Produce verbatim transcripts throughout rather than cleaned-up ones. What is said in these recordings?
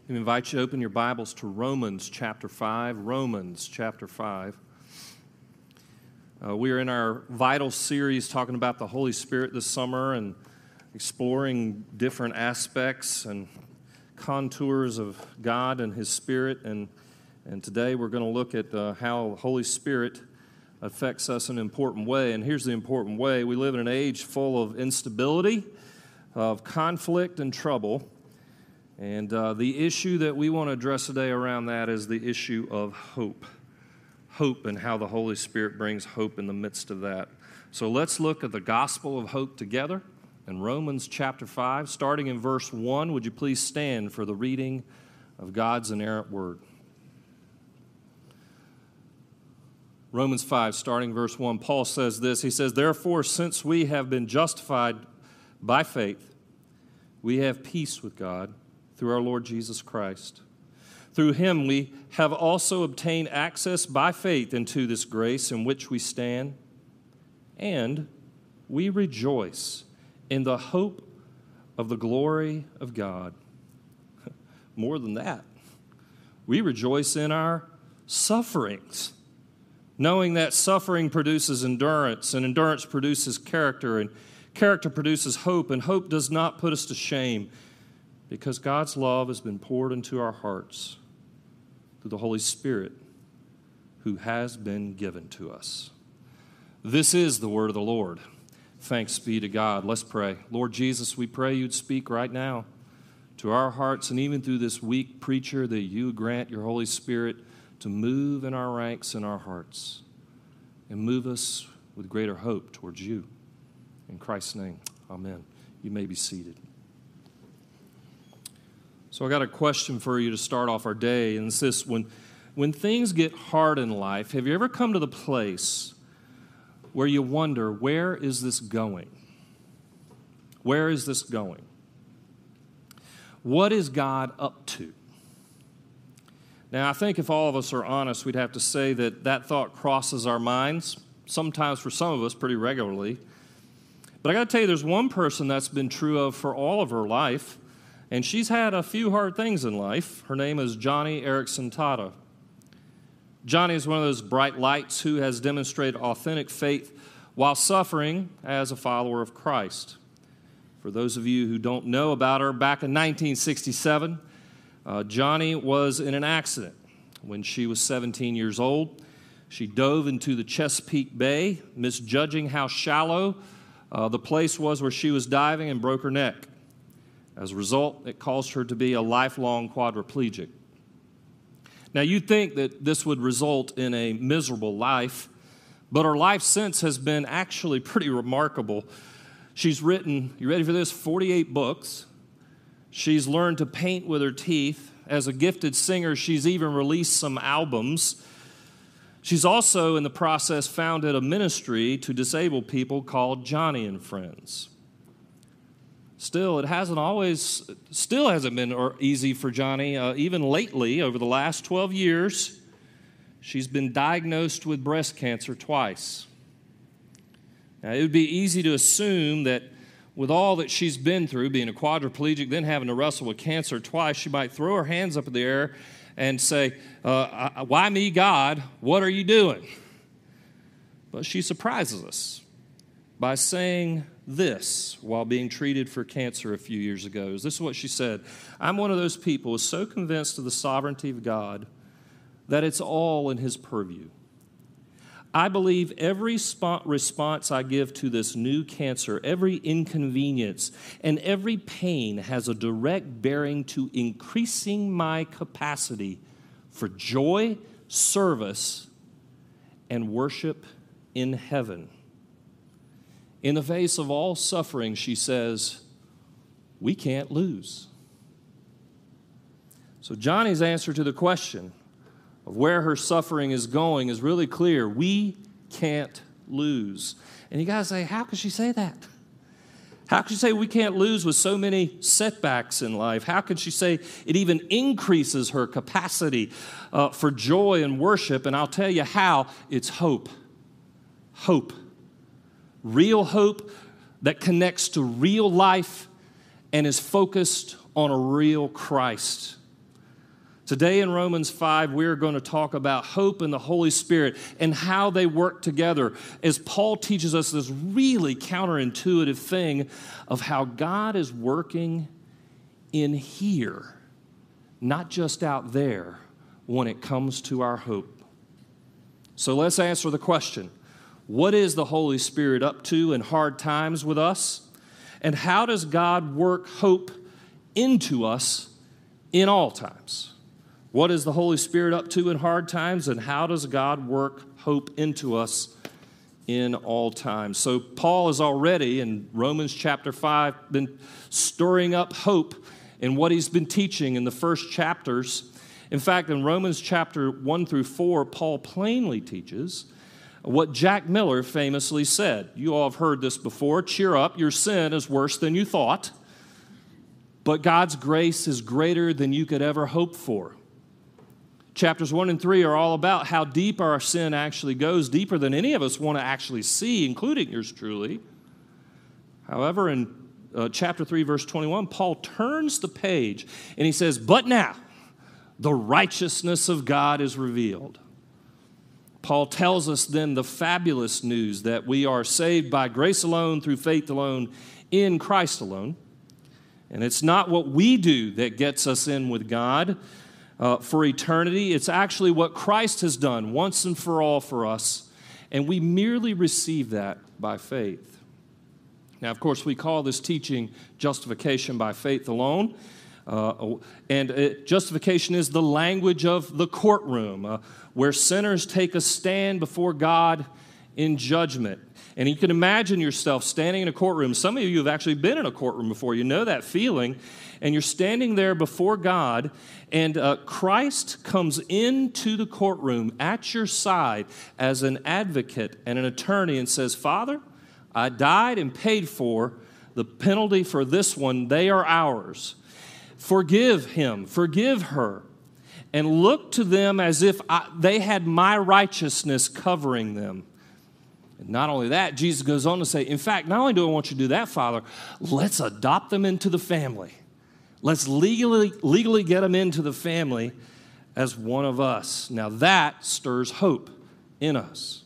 I invite you to open your Bibles to Romans chapter five. Romans chapter five. Uh, we are in our Vital series talking about the Holy Spirit this summer and exploring different aspects and contours of God and His Spirit. And, and today we're going to look at uh, how the Holy Spirit affects us in an important way. And here's the important way. We live in an age full of instability, of conflict and trouble. And uh, the issue that we want to address today around that is the issue of hope. Hope and how the Holy Spirit brings hope in the midst of that. So let's look at the gospel of hope together in Romans chapter five, starting in verse one. Would you please stand for the reading of God's inerrant word? Romans five, starting verse one, Paul says this. He says, "Therefore, since we have been justified by faith, we have peace with God through our Lord Jesus Christ. Through him we have also obtained access by faith into this grace in which we stand, and we rejoice in the hope of the glory of God." More than that, we rejoice in our sufferings, knowing that suffering produces endurance, and endurance produces character, and character produces hope, and hope does not put us to shame, because God's love has been poured into our hearts through the Holy Spirit who has been given to us. This is the word of the Lord. Thanks be to God. Let's pray. Lord Jesus, we pray you'd speak right now to our hearts, and even through this weak preacher, that you would grant your Holy Spirit to move in our ranks and our hearts and move us with greater hope towards you. In Christ's name, amen. You may be seated. So I got a question for you to start off our day, and it's this: when, when things get hard in life, have you ever come to the place where you wonder, where is this going? Where is this going? What is God up to? Now, I think if all of us are honest, we'd have to say that that thought crosses our minds, sometimes for some of us pretty regularly. But I got to tell you, there's one person that's been true of for all of her life, and she's had a few hard things in life. Her name is Joni Eareckson Tada. Joni is one of those bright lights who has demonstrated authentic faith while suffering as a follower of Christ. For those of you who don't know about her, back in nineteen sixty-seven, uh, Joni was in an accident when she was seventeen years old. She dove into the Chesapeake Bay, misjudging how shallow uh, the place was where she was diving, and broke her neck. As a result, it caused her to be a lifelong quadriplegic. Now, you'd think that this would result in a miserable life, but her life since has been actually pretty remarkable. She's written, you ready for this, forty-eight books. She's learned to paint with her teeth. As a gifted singer, she's even released some albums. She's also, in the process, founded a ministry to disabled people called Joni and Friends. Still, it hasn't always, still hasn't been easy for Joni. Uh, even lately, over the last twelve years, she's been diagnosed with breast cancer twice. Now, it would be easy to assume that with all that she's been through, being a quadriplegic, then having to wrestle with cancer twice, she might throw her hands up in the air and say, uh, why me, God? What are you doing? But she surprises us by saying this while being treated for cancer a few years ago. This is what she said: "I'm one of those people who is so convinced of the sovereignty of God that it's all in His purview. I believe every sp- response I give to this new cancer, every inconvenience, and every pain has a direct bearing to increasing my capacity for joy, service, and worship in heaven." In the face of all suffering, she says, we can't lose. So Joni's answer to the question of where her suffering is going is really clear. We can't lose. And you got to say, how could she say that? How could she say we can't lose with so many setbacks in life? How could she say it even increases her capacity uh, for joy and worship? And I'll tell you how. It's hope. Hope. Real hope that connects to real life and is focused on a real Christ. Today in Romans five, we're going to talk about hope and the Holy Spirit and how they work together as Paul teaches us this really counterintuitive thing of how God is working in here, not just out there when it comes to our hope. So let's answer the question, what is the Holy Spirit up to in hard times with us? And how does God work hope into us in all times? What is the Holy Spirit up to in hard times, and how does God work hope into us in all times? So Paul has already, in Romans chapter five, been stirring up hope in what he's been teaching in the first chapters. In fact, in Romans chapter one through four, Paul plainly teaches what Jack Miller famously said. You all have heard this before. Cheer up, your sin is worse than you thought, but God's grace is greater than you could ever hope for. Chapters one and three are all about how deep our sin actually goes, deeper than any of us want to actually see, including yours truly. However, in uh, chapter three, verse twenty-one, Paul turns the page and he says, "But now the righteousness of God is revealed." Paul tells us then the fabulous news that we are saved by grace alone, through faith alone, in Christ alone. And it's not what we do that gets us in with God Uh, for eternity. It's actually what Christ has done once and for all for us, and we merely receive that by faith. Now, of course, we call this teaching justification by faith alone, uh, and it, justification is the language of the courtroom, uh, where sinners take a stand before God in judgment. And you can imagine yourself standing in a courtroom. Some of you have actually been in a courtroom before. You know that feeling. And you're standing there before God, and uh, Christ comes into the courtroom at your side as an advocate and an attorney and says, "Father, I died and paid for the penalty for this one. They are ours. Forgive him, forgive her, and look to them as if I, they had my righteousness covering them." And not only that, Jesus goes on to say, in fact, not only do I want you to do that, Father, let's adopt them into the family. Let's legally, legally get them into the family as one of us. Now that stirs hope in us.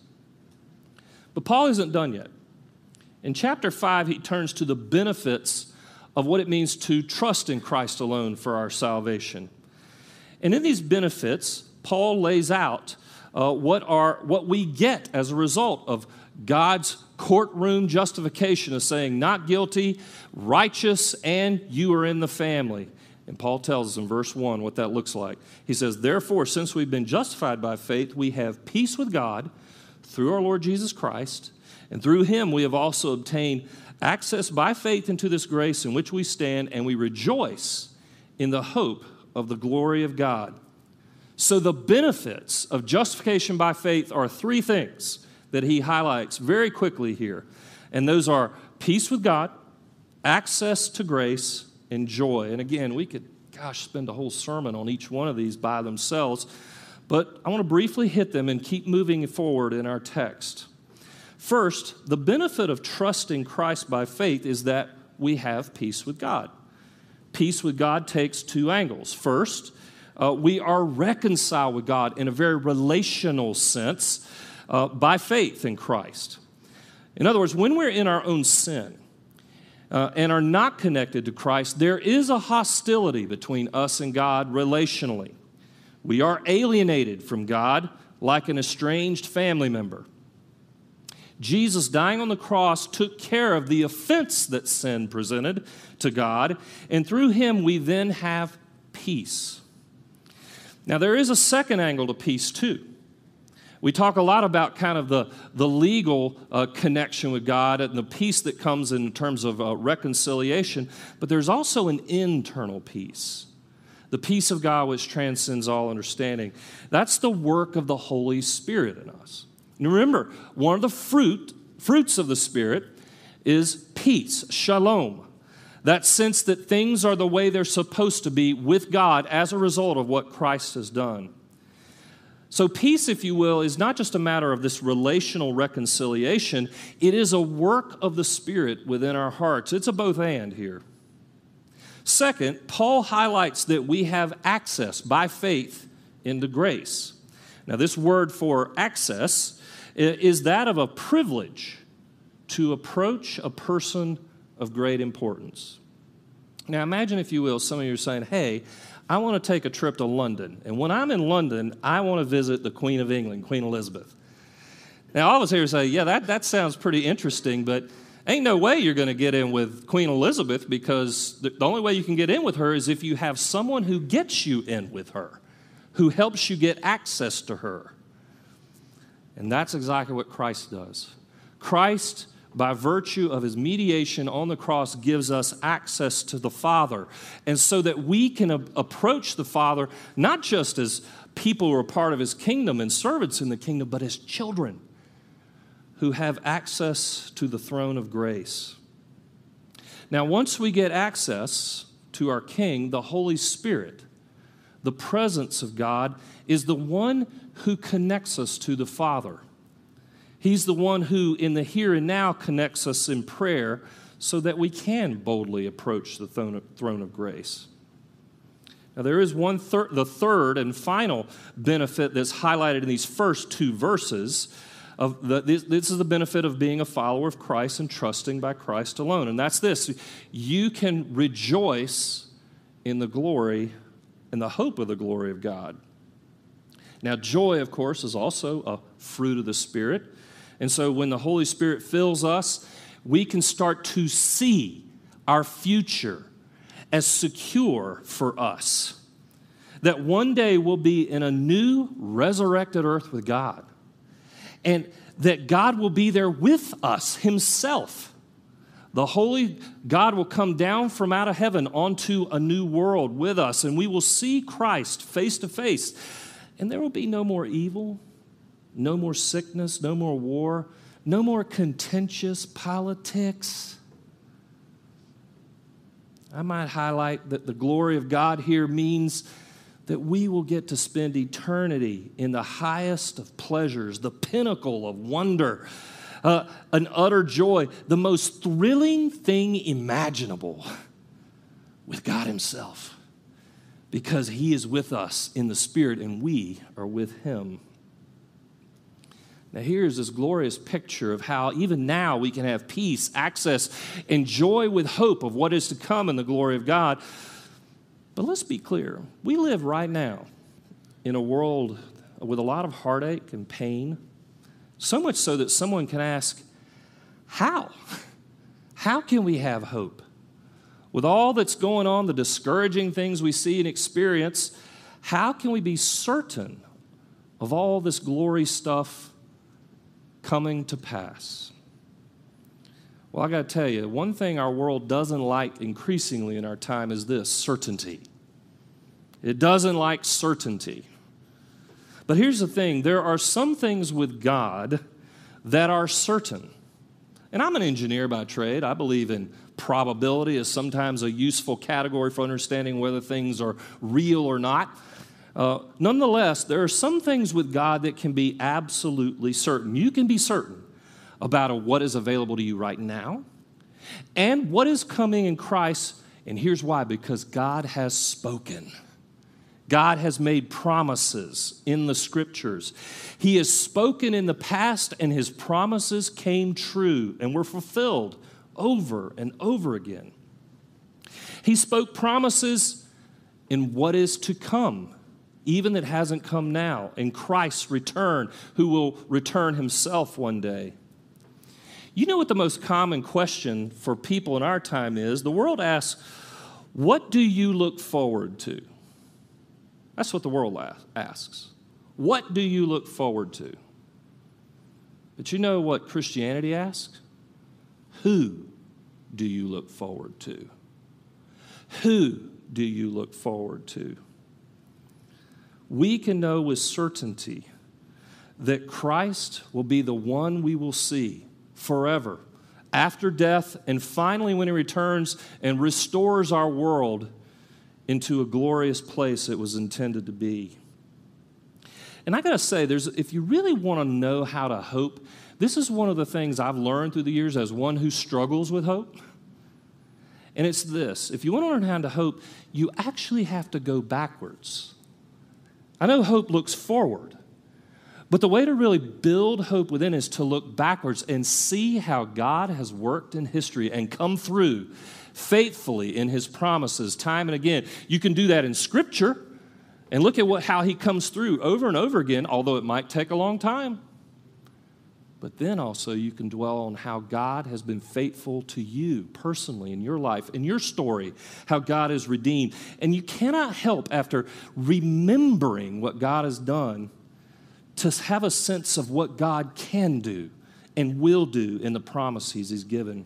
But Paul isn't done yet. In chapter five, he turns to the benefits of what it means to trust in Christ alone for our salvation. And in these benefits, Paul lays out uh, what are what we get as a result of God's courtroom justification of saying not guilty, righteous, and you are in the family. And Paul tells us in verse one what that looks like. He says, "Therefore, since we've been justified by faith, we have peace with God through our Lord Jesus Christ, and through him we have also obtained access by faith into this grace in which we stand, and we rejoice in the hope of the glory of God." So the benefits of justification by faith are three things that he highlights very quickly here. And those are peace with God, access to grace, and joy. And again, we could, gosh, spend a whole sermon on each one of these by themselves. But I want to briefly hit them and keep moving forward in our text. First, the benefit of trusting Christ by faith is that we have peace with God. Peace with God takes two angles. First, uh, we are reconciled with God in a very relational sense uh, by faith in Christ. In other words, when we're in our own sin uh, and are not connected to Christ, there is a hostility between us and God relationally. We are alienated from God like an estranged family member. Jesus dying on the cross took care of the offense that sin presented to God, and through him we then have peace. Now, there is a second angle to peace, too. We talk a lot about kind of the, the legal uh, connection with God and the peace that comes in terms of uh, reconciliation, but there's also an internal peace. The peace of God which transcends all understanding. That's the work of the Holy Spirit in us. And remember, one of the fruit, fruits of the Spirit is peace, shalom. That sense that things are the way they're supposed to be with God as a result of what Christ has done. So peace, if you will, is not just a matter of this relational reconciliation. It is a work of the Spirit within our hearts. It's a both and here. Second, Paul highlights that we have access by faith into grace. Now, this word for access is that of a privilege to approach a person of great importance. Now, imagine, if you will, some of you are saying, hey, I want to take a trip to London, and when I'm in London, I want to visit the Queen of England, Queen Elizabeth. Now, all of us here say, yeah, that, that sounds pretty interesting, but ain't no way you're going to get in with Queen Elizabeth, because the, the only way you can get in with her is if you have someone who gets you in with her, who helps you get access to her. And that's exactly what Christ does. Christ, by virtue of his mediation on the cross, gives us access to the Father. And so that we can a- approach the Father not just as people who are part of his kingdom and servants in the kingdom, but as children who have access to the throne of grace. Now, once we get access to our King, the Holy Spirit, the presence of God, is the one who connects us to the Father. He's the one who, in the here and now, connects us in prayer so that we can boldly approach the throne of grace. Now, there is one thir- the third and final benefit that's highlighted in these first two verses. Of the, this, this is the benefit of being a follower of Christ and trusting by Christ alone. And that's this: you can rejoice in the glory and the hope of the glory of God. Now, joy, of course, is also a fruit of the Spirit. And so when the Holy Spirit fills us, we can start to see our future as secure for us. That one day we'll be in a new resurrected earth with God. And that God will be there with us himself. The holy God will come down from out of heaven onto a new world with us, and we will see Christ face to face. And there will be no more evil, no more sickness, no more war, no more contentious politics. I might highlight that the glory of God here means that we will get to spend eternity in the highest of pleasures, the pinnacle of wonder, uh, an utter joy, the most thrilling thing imaginable with God himself, because he is with us in the Spirit and we are with him. Now, here's this glorious picture of how even now we can have peace, access, and joy with hope of what is to come in the glory of God. But let's be clear. We live right now in a world with a lot of heartache and pain, so much so that someone can ask, how? How can we have hope? With all that's going on, the discouraging things we see and experience, how can we be certain of all this glory stuff coming to pass? Well, I got to tell you, one thing our world doesn't like increasingly in our time is this: certainty. It doesn't like certainty. But here's the thing: there are some things with God that are certain. And I'm an engineer by trade. I believe in probability as sometimes a useful category for understanding whether things are real or not. Uh, nonetheless, there are some things with God that can be absolutely certain. You can be certain about what is available to you right now and what is coming in Christ. And here's why: because God has spoken. God has made promises in the Scriptures. He has spoken in the past, and his promises came true and were fulfilled over and over again. He spoke promises in what is to come, even that hasn't come now, in Christ's return, who will return himself one day. You know what the most common question for people in our time is? The world asks, what do you look forward to? That's what the world asks. What do you look forward to? But you know what Christianity asks? Who do you look forward to? Who do you look forward to? We can know with certainty that Christ will be the one we will see forever, after death, and finally when he returns and restores our world into a glorious place it was intended to be. And I got to say, there's, if you really want to know how to hope, this is one of the things I've learned through the years as one who struggles with hope. And it's this: if you want to learn how to hope, you actually have to go backwards. I know hope looks forward, but the way to really build hope within is to look backwards and see how God has worked in history and come through faithfully in his promises time and again. You can do that in Scripture and look at what, how he comes through over and over again, although it might take a long time. But then also you can dwell on how God has been faithful to you personally in your life, in your story, how God has redeemed. And you cannot help, after remembering what God has done, to have a sense of what God can do and will do in the promises he's given.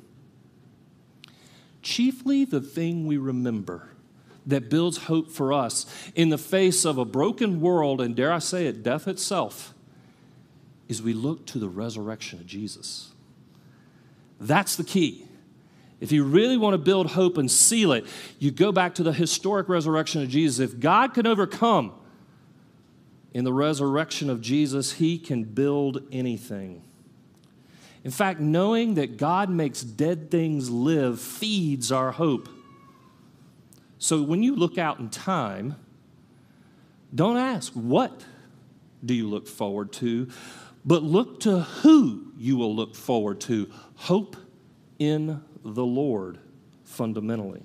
Chiefly the thing we remember that builds hope for us in the face of a broken world, and dare I say it, death itself, is we look to the resurrection of Jesus. That's the key. If you really want to build hope and seal it, you go back to the historic resurrection of Jesus. If God can overcome in the resurrection of Jesus, he can build anything. In fact, knowing that God makes dead things live feeds our hope. So when you look out in time, don't ask, what do you look forward to? But look to who you will look forward to. Hope in the Lord, fundamentally.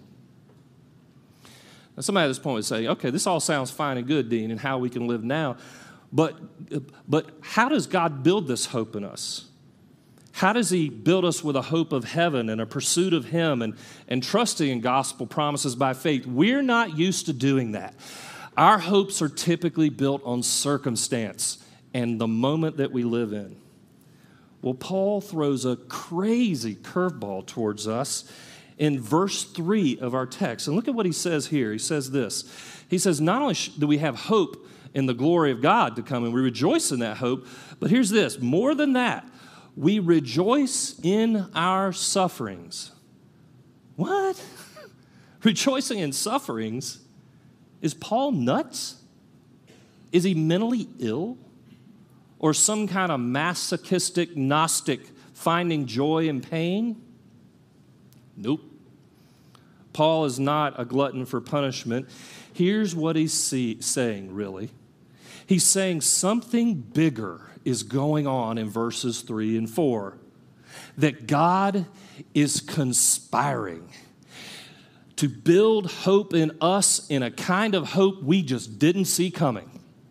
Now, somebody at this point would say, okay, this all sounds fine and good, Dean, and how we can live now. But, but how does God build this hope in us? How does he build us with a hope of heaven and a pursuit of him and, and trusting in gospel promises by faith? We're not used to doing that. Our hopes are typically built on circumstance and the moment that we live in. Well, Paul throws a crazy curveball towards us in verse three of our text. And look at what he says here. He says this. He says, not only do we have hope in the glory of God to come, and we rejoice in that hope, but here's this. More than that, we rejoice in our sufferings. What? Rejoicing in sufferings? Is Paul nuts? Is he mentally ill? Or some kind of masochistic Gnostic finding joy in pain? Nope. Paul is not a glutton for punishment. Here's what he's see, saying, really. He's saying something bigger is going on in verses three and four. That God is conspiring to build hope in us in a kind of hope we just didn't see coming.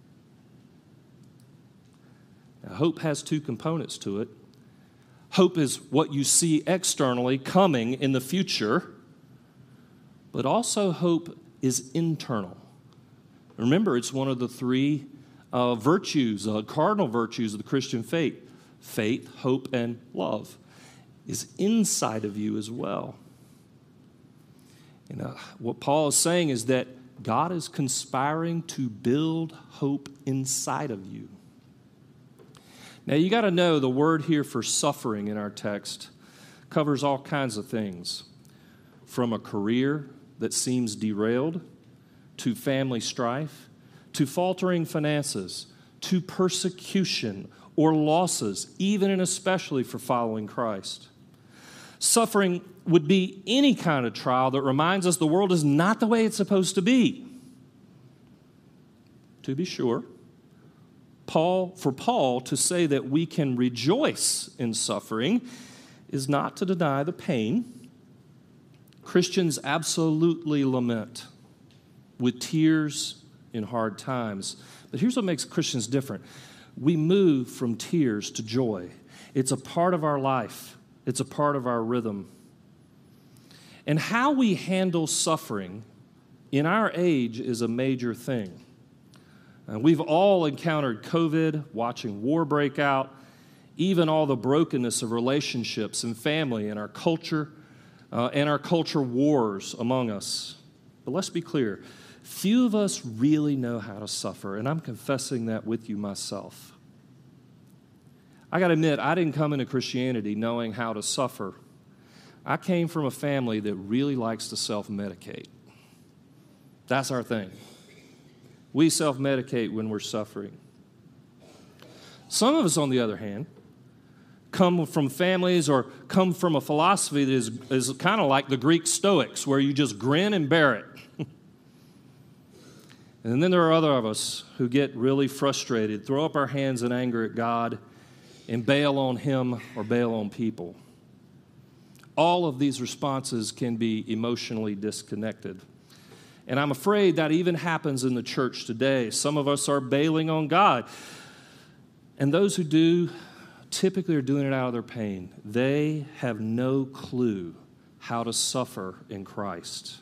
Now, hope has two components to it. Hope is what you see externally coming in the future, but also hope is internal. Remember, it's one of the three uh, virtues, uh, cardinal virtues of the Christian faith. Faith, hope, and love is inside of you as well. And uh, what Paul is saying is that God is conspiring to build hope inside of you. Now, you got to know the word here for suffering in our text covers all kinds of things, from a career that seems derailed, to family strife, to faltering finances, to persecution or losses, even and especially for following Christ. Suffering would be any kind of trial that reminds us the world is not the way it's supposed to be. To be sure, Paul, for Paul to say that we can rejoice in suffering is not to deny the pain. Christians absolutely lament with tears in hard times. But here's what makes Christians different. We move from tears to joy. It's a part of our life. It's a part of our rhythm. And how we handle suffering in our age is a major thing. Uh, we've all encountered COVID, watching war break out, even all the brokenness of relationships and family and our culture uh, and our culture wars among us. But let's be clear, few of us really know how to suffer, and I'm confessing that with you myself. I got to admit, I didn't come into Christianity knowing how to suffer. I came from a family that really likes to self-medicate. That's our thing. We self-medicate when we're suffering. Some of us, on the other hand, come from families or come from a philosophy that is, is kind of like the Greek Stoics, where you just grin and bear it. And then there are other of us who get really frustrated, throw up our hands in anger at God, and bail on Him or bail on people. All of these responses can be emotionally disconnected. And I'm afraid that even happens in the church today. Some of us are bailing on God. And those who do typically are doing it out of their pain. They have no clue how to suffer in Christ.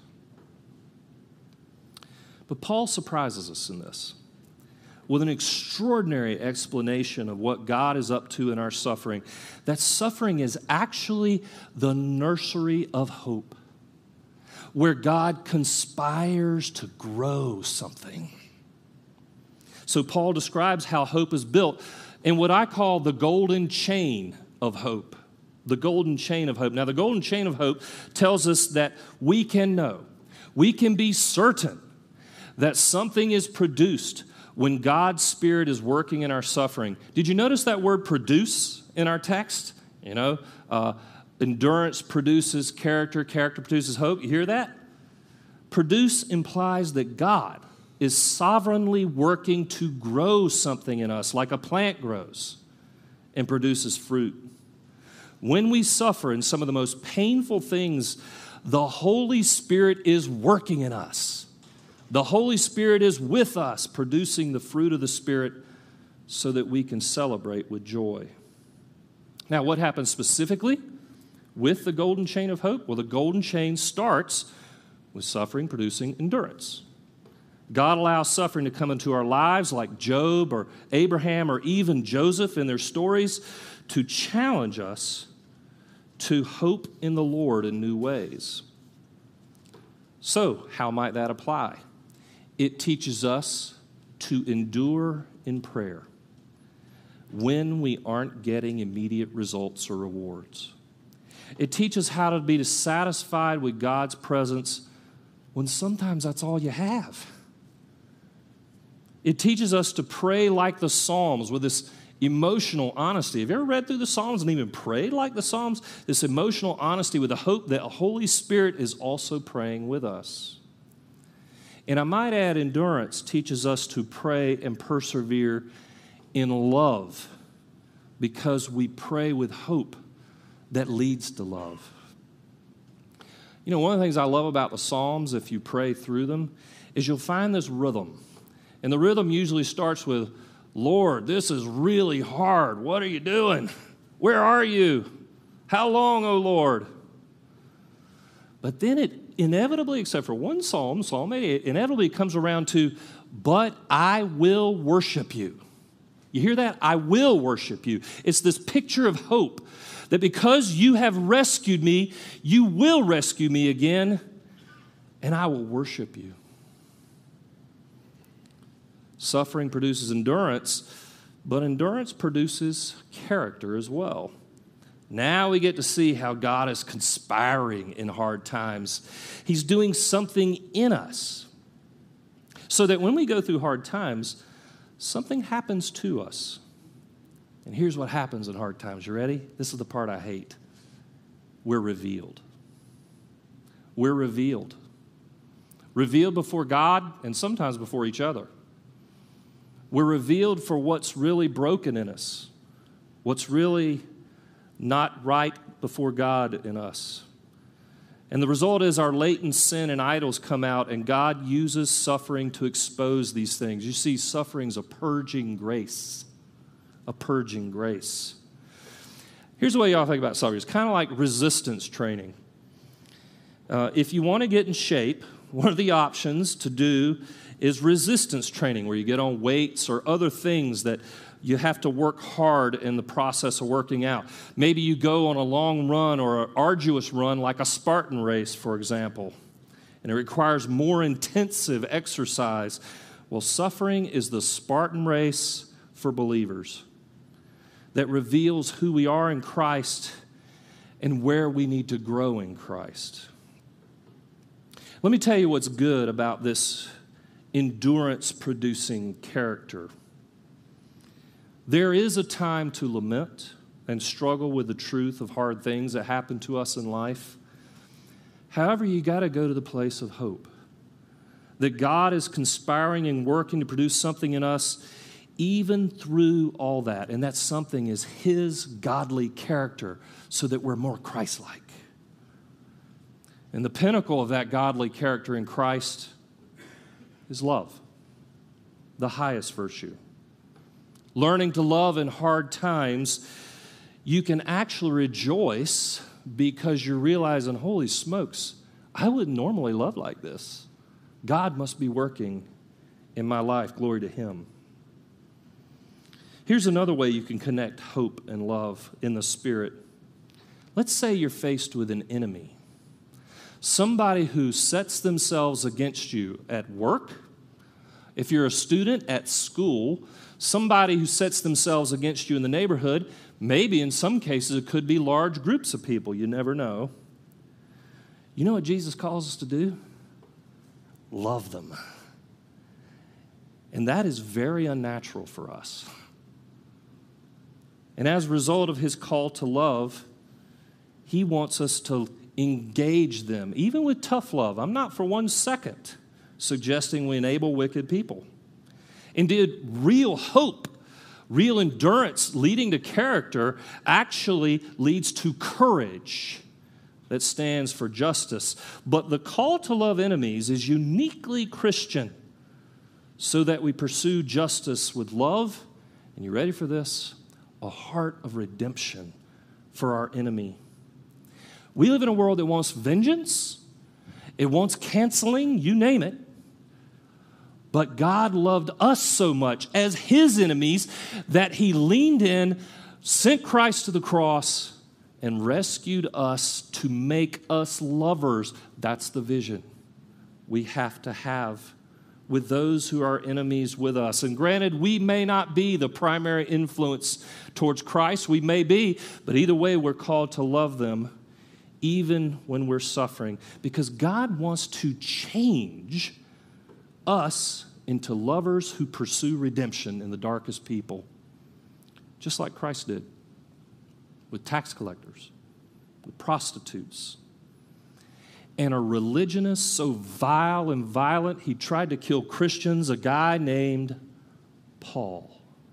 But Paul surprises us in this with an extraordinary explanation of what God is up to in our suffering. That suffering is actually the nursery of hope, where God conspires to grow something. So Paul describes how hope is built in what I call the golden chain of hope. The golden chain of hope. Now, the golden chain of hope tells us that we can know, we can be certain that something is produced when God's Spirit is working in our suffering. Did you notice that word produce in our text? You know, uh, endurance produces character, character produces hope. You hear that? Produce implies that God is sovereignly working to grow something in us, like a plant grows and produces fruit. When we suffer in some of the most painful things, the Holy Spirit is working in us. The Holy Spirit is with us, producing the fruit of the Spirit so that we can celebrate with joy. Now, what happens specifically with the golden chain of hope? Well, the golden chain starts with suffering producing endurance. God allows suffering to come into our lives, like Job or Abraham or even Joseph in their stories, to challenge us to hope in the Lord in new ways. So, how might that apply? It teaches us to endure in prayer when we aren't getting immediate results or rewards. It teaches how to be satisfied with God's presence when sometimes that's all you have. It teaches us to pray like the Psalms with this emotional honesty. Have you ever read through the Psalms and even prayed like the Psalms? This emotional honesty with the hope that the Holy Spirit is also praying with us. And I might add, endurance teaches us to pray and persevere in love because we pray with hope that leads to love. You know, one of the things I love about the Psalms, if you pray through them, is you'll find this rhythm. And the rhythm usually starts with, Lord, this is really hard. What are you doing? Where are you? How long, O Lord? But then it inevitably, except for one psalm, Psalm eighty-eight, inevitably comes around to, but I will worship you. You hear that? I will worship you. It's this picture of hope that because you have rescued me, you will rescue me again, and I will worship you. Suffering produces endurance, but endurance produces character as well. Now we get to see how God is conspiring in hard times. He's doing something in us so that when we go through hard times, something happens to us. And here's what happens in hard times. You ready? This is the part I hate. We're revealed. We're revealed. Revealed before God and sometimes before each other. We're revealed for what's really broken in us, what's really not right before God in us. And the result is our latent sin and idols come out, and God uses suffering to expose these things. You see, suffering's a purging grace, a purging grace. Here's the way y'all think about suffering. It's kind of like resistance training. Uh, if you want to get in shape, one of the options to do is resistance training, where you get on weights or other things that you have to work hard in the process of working out. Maybe you go on a long run or an arduous run like a Spartan race, for example, and it requires more intensive exercise. Well, suffering is the Spartan race for believers that reveals who we are in Christ and where we need to grow in Christ. Let me tell you what's good about this endurance-producing character. There is a time to lament, and struggle with the truth of hard things that happen to us in life. However, you got to go to the place of hope. That God is conspiring and working to produce something in us even through all that. And that something is His godly character so that we're more Christ-like. And the pinnacle of that godly character in Christ is love, the highest virtue. Learning to love in hard times, you can actually rejoice because you're realizing, holy smokes, I wouldn't normally love like this. God must be working in my life. Glory to Him. Here's another way you can connect hope and love in the Spirit. Let's say you're faced with an enemy. Somebody who sets themselves against you at work. If you're a student at school, somebody who sets themselves against you in the neighborhood. Maybe in some cases it could be large groups of people. You never know. You know what Jesus calls us to do? Love them. And that is very unnatural for us. And as a result of His call to love, He wants us to engage them, even with tough love. I'm not for one second suggesting we enable wicked people. Indeed, real hope, real endurance leading to character actually leads to courage that stands for justice. But the call to love enemies is uniquely Christian so that we pursue justice with love, and you ready for this? A heart of redemption for our enemy. We live in a world that wants vengeance, it wants canceling, you name it. But God loved us so much as His enemies that He leaned in, sent Christ to the cross, and rescued us to make us lovers. That's the vision we have to have with those who are enemies with us. And granted, we may not be the primary influence towards Christ. We may be, but either way, we're called to love them even when we're suffering, because God wants to change us into lovers who pursue redemption in the darkest people, just like Christ did with tax collectors, with prostitutes, and a religionist so vile and violent he tried to kill Christians, a guy named Paul.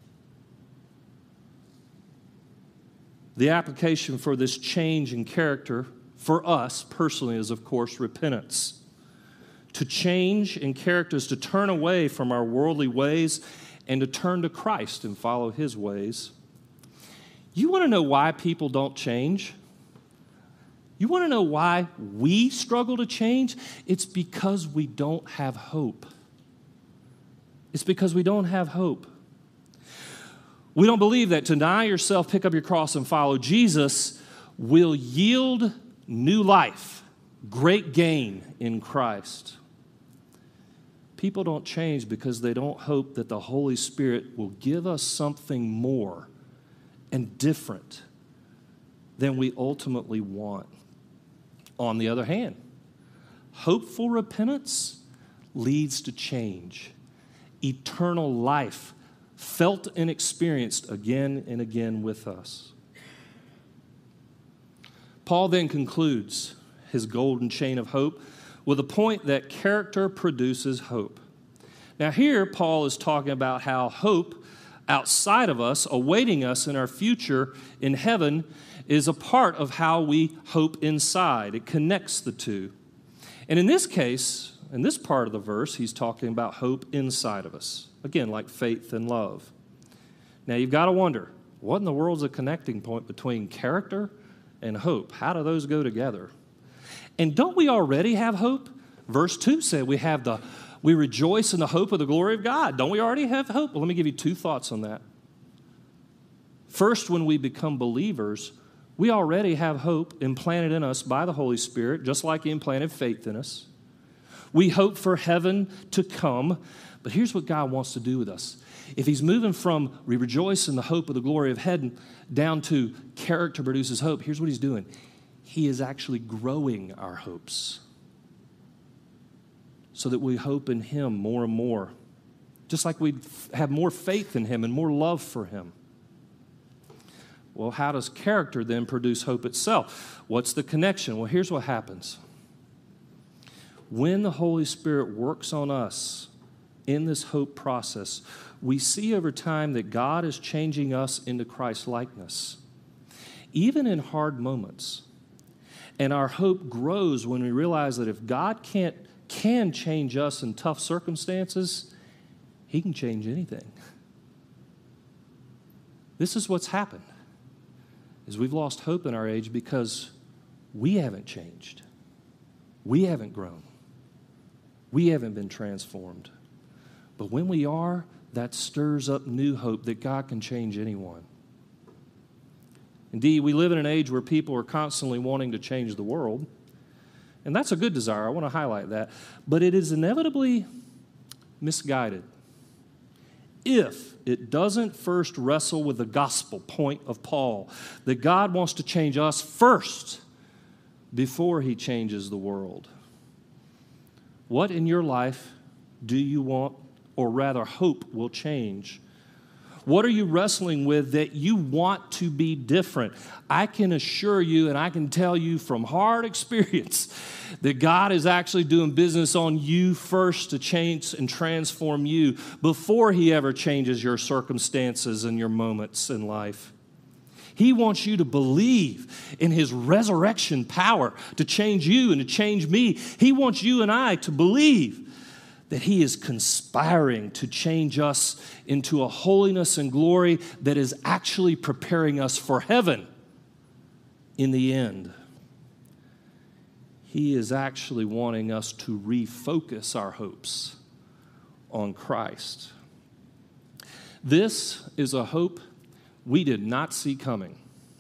The application for this change in character for us personally is, of course, repentance. To change in character is to turn away from our worldly ways and to turn to Christ and follow His ways. You want to know why people don't change? You want to know why we struggle to change? It's because we don't have hope. It's because we don't have hope. We don't believe that to deny yourself, pick up your cross, and follow Jesus will yield new life, great gain in Christ. People don't change because they don't hope that the Holy Spirit will give us something more and different than we ultimately want. On the other hand, hopeful repentance leads to change, eternal life, felt and experienced again and again with us. Paul then concludes his golden chain of hope with a point that character produces hope. Now here, Paul is talking about how hope outside of us, awaiting us in our future in heaven, is a part of how we hope inside. It connects the two. And in this case, in this part of the verse, he's talking about hope inside of us. Again, like faith and love. Now, you've got to wonder, what in the world is a connecting point between character and hope? How do those go together? And don't we already have hope? Verse two said we have the, we rejoice in the hope of the glory of God. Don't we already have hope? Well, let me give you two thoughts on that. First, when we become believers, we already have hope implanted in us by the Holy Spirit, just like He implanted faith in us. We hope for heaven to come, but here's what God wants to do with us. If He's moving from we rejoice in the hope of the glory of heaven down to character produces hope, here's what He's doing. He is actually growing our hopes so that we hope in Him more and more, just like we have more faith in Him and more love for Him. Well, how does character then produce hope itself? What's the connection? Well, here's what happens. When the Holy Spirit works on us in this hope process, we see over time that God is changing us into Christ's likeness, even in hard moments. And our hope grows when we realize that if God can't can change us in tough circumstances, He can change anything. This is what's happened, is we've lost hope in our age because we haven't changed. We haven't grown. We haven't been transformed. But when we are, that stirs up new hope that God can change anyone. Indeed, we live in an age where people are constantly wanting to change the world. And that's a good desire. I want to highlight that. But it is inevitably misguided if it doesn't first wrestle with the gospel point of Paul, that God wants to change us first before He changes the world. What in your life do you want, or rather hope will change? What are you wrestling with that you want to be different? I can assure you, and I can tell you from hard experience, that God is actually doing business on you first to change and transform you before He ever changes your circumstances and your moments in life. He wants you to believe in His resurrection power to change you and to change me. He wants you and I to believe that He is conspiring to change us into a holiness and glory that is actually preparing us for heaven in the end. He is actually wanting us to refocus our hopes on Christ. This is a hope we did not see coming.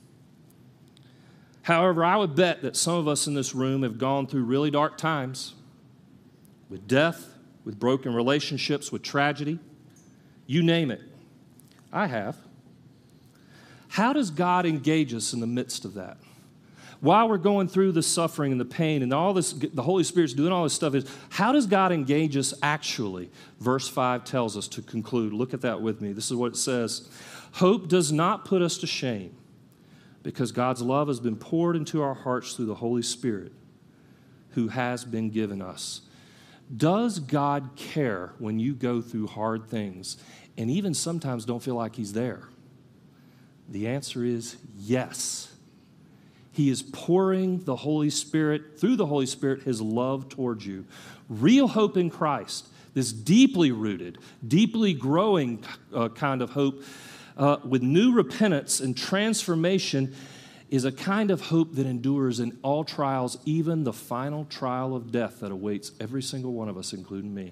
However, I would bet that some of us in this room have gone through really dark times with death, with broken relationships, with tragedy. You name it. I have. How does God engage us in the midst of that? While we're going through the suffering and the pain and all this, the Holy Spirit's doing all this stuff, is how does God engage us actually? Verse five tells us to conclude. Look at that with me. This is what it says. Hope does not put us to shame because God's love has been poured into our hearts through the Holy Spirit who has been given us. Does God care when you go through hard things and even sometimes don't feel like He's there? The answer is yes. He is pouring the Holy Spirit, through the Holy Spirit, His love towards you. Real hope in Christ, this deeply rooted, deeply growing uh, kind of hope uh, with new repentance and transformation is a kind of hope that endures in all trials, even the final trial of death that awaits every single one of us, including me.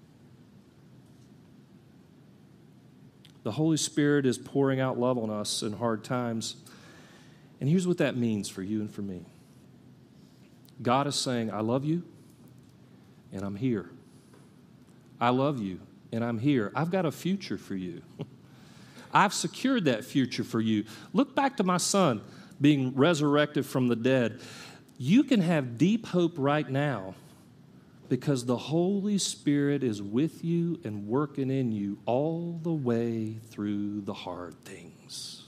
The Holy Spirit is pouring out love on us in hard times. And here's what that means for you and for me. God is saying, I love you, and I'm here. I love you, and I'm here. I've got a future for you. I've secured that future for you. Look back to my son being resurrected from the dead. You can have deep hope right now because the Holy Spirit is with you and working in you all the way through the hard things.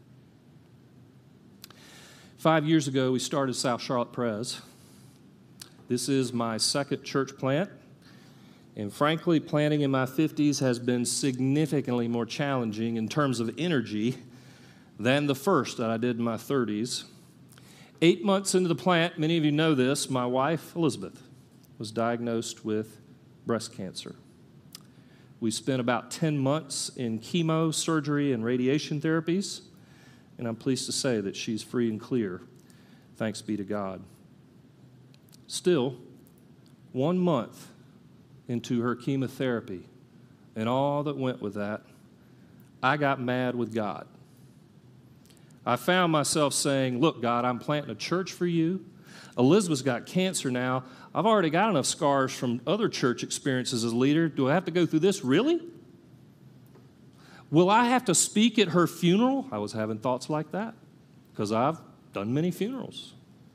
Five years ago, we started South Charlotte Pres. This is my second church plant. And frankly, planting in my fifties has been significantly more challenging in terms of energy than the first that I did in my thirties. Eight months into the plant, many of you know this, my wife, Elizabeth, was diagnosed with breast cancer. We spent about ten months in chemo, surgery, and radiation therapies, and I'm pleased to say that she's free and clear, thanks be to God. Still, one month into her chemotherapy and all that went with that, I got mad with God. I found myself saying, look, God, I'm planting a church for you. Elizabeth's got cancer now. I've already got enough scars from other church experiences as a leader. Do I have to go through this? Really? Will I have to speak at her funeral? I was having thoughts like that because I've done many funerals.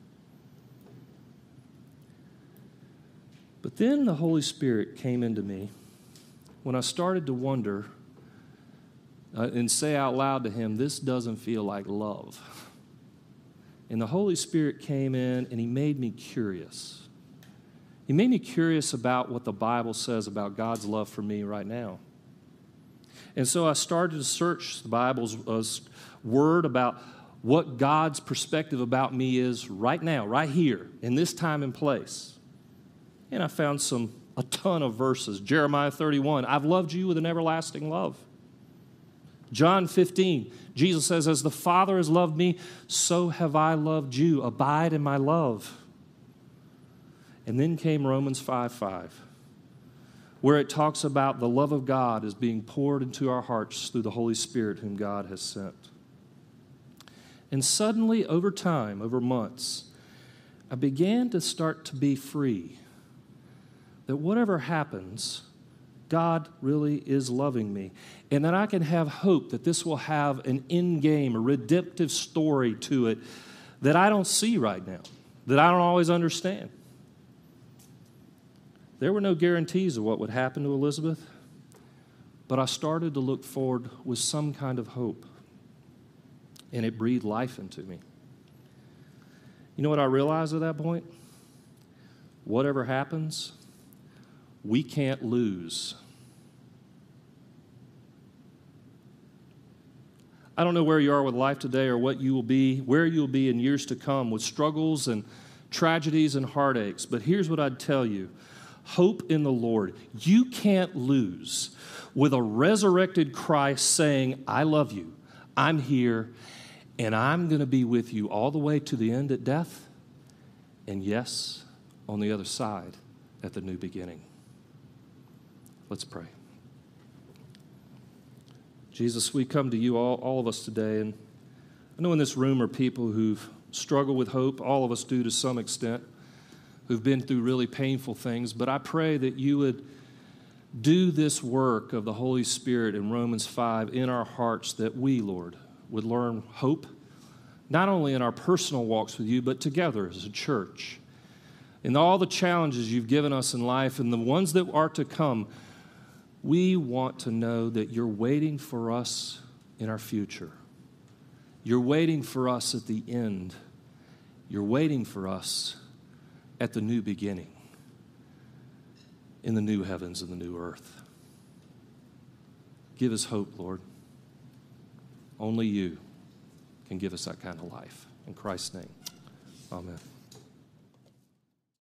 But then the Holy Spirit came into me when I started to wonder, uh, and say out loud to him, this doesn't feel like love. And the Holy Spirit came in and he made me curious. He made me curious about what the Bible says about God's love for me right now. And so I started to search the Bible's uh, word about what God's perspective about me is right now, right here, in this time and place. And I found some, a ton of verses. Jeremiah thirty-one, I've loved you with an everlasting love. John fifteen, Jesus says, as the Father has loved me, so have I loved you. Abide in my love. And then came Romans five five, where it talks about the love of God is being poured into our hearts through the Holy Spirit whom God has sent. And suddenly, over time, over months, I began to start to be free. That whatever happens, God really is loving me. And that I can have hope that this will have an end game, a redemptive story to it that I don't see right now, that I don't always understand. There were no guarantees of what would happen to Elizabeth, but I started to look forward with some kind of hope, and it breathed life into me. You know what I realized at that point? Whatever happens, we can't lose. I don't know where you are with life today or what you will be, where you will be in years to come with struggles and tragedies and heartaches, but here's what I'd tell you. Hope in the Lord. You can't lose with a resurrected Christ saying, I love you, I'm here, and I'm going to be with you all the way to the end at death, and yes, on the other side at the new beginning. Let's pray. Jesus, we come to you, all, all of us today, and I know in this room are people who've struggled with hope. All of us do to some extent, who've been through really painful things, but I pray that you would do this work of the Holy Spirit in Romans five in our hearts, that we, Lord, would learn hope, not only in our personal walks with you, but together as a church. In all the challenges you've given us in life and the ones that are to come, we want to know that you're waiting for us in our future. You're waiting for us at the end. You're waiting for us at the new beginning, in the new heavens and the new earth. Give us hope, Lord. Only you can give us that kind of life. In Christ's name, amen.